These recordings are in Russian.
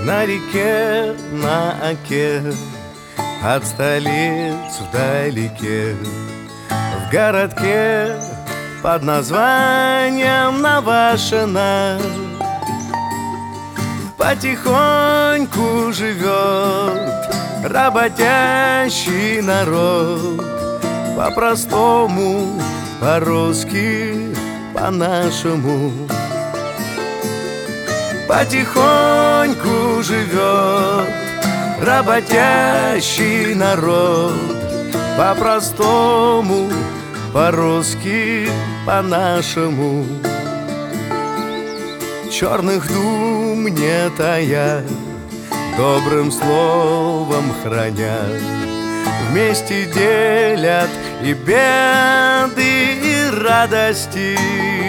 На реке, на оке, от столиц вдалеке, в городке под названием Навашино потихоньку живет работящий народ. По-простому, по-русски, по-нашему. Потихоньку живет работящий народ. По-простому, по-русски, по-нашему. Черных дум не тая, добрым словом храня, вместе делят и беды, и радости.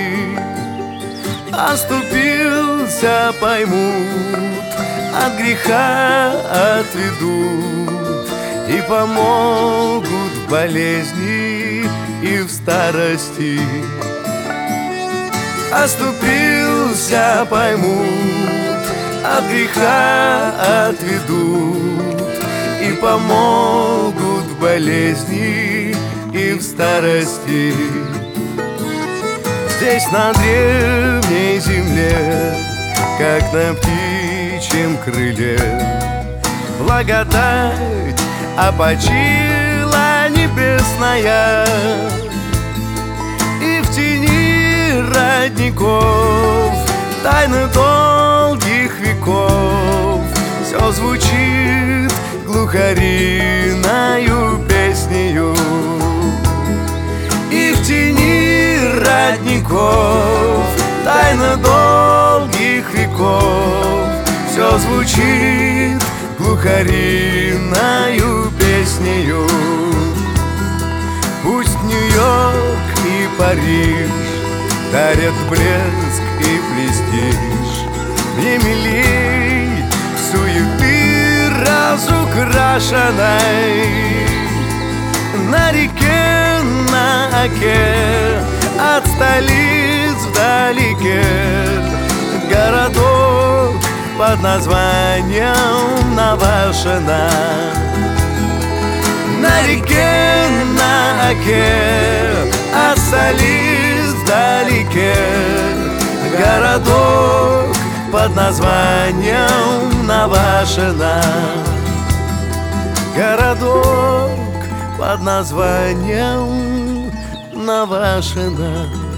Оступился, поймут, от греха отведут и помогут в болезни и в старости. Оступился, поймут, от греха отведут и помогут в болезни и в старости. Здесь, на древней земле, как на птичьем крыле, благодать опочила небесная, и в тени родников тайны долгих веков все звучит глухариною песнею. И в тени родников тайна долгих веков все звучит глухариною песнею. Пусть Нью-Йорк и Париж дарят блеск и престиж, мне милей суеты разукрашенной. На реке, на оке, от столиц вдалеке, городок под названием Навашино. На реке, на оке, от столиц вдалеке, городок под названием Навашино. Городок под названием Навашино.